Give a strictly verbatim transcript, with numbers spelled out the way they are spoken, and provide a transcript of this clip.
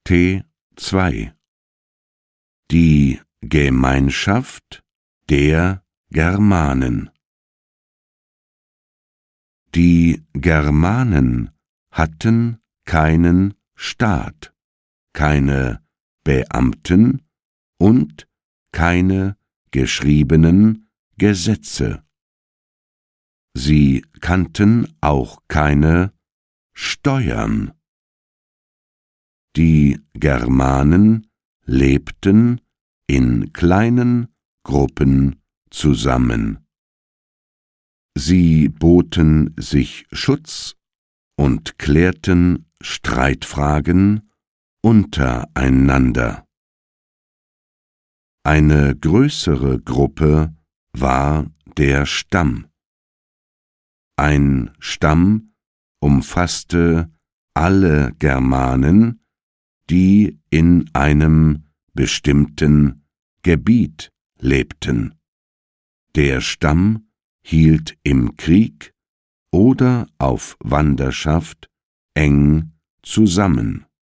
T zwei. Die Gemeinschaft der Germanen. Die Germanen hatten keinen Staat, keine Beamten und keine geschriebenen Gesetze. Sie kannten auch keine Steuern. Die Germanen lebten in kleinen Gruppen zusammen. Sie boten sich Schutz und klärten Streitfragen untereinander. Eine größere Gruppe war der Stamm. Ein Stamm umfasste alle Germanen, die in einem bestimmten Gebiet lebten. Der Stamm hielt im Krieg oder auf Wanderschaft eng zusammen.